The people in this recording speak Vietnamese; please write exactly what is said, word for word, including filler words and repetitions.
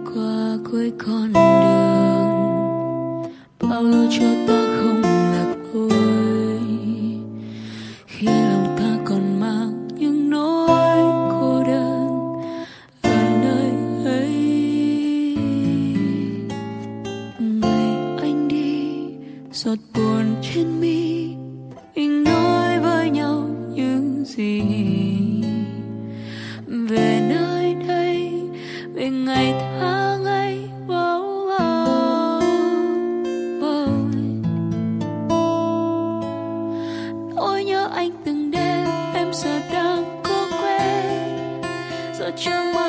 qua cuối con đường, bao lâu cho ta không lạc lối, khi lòng ta còn mang những nỗi cô đơn ở nơi ấy. Ngày anh đi, giọt buồn trên mi, mình nói với nhau những gì về nơi đây, về ngày tháng ấy bao lâu. Nỗi nhớ anh từng đêm, em giờ đang cố quên, giờ chẳng mơ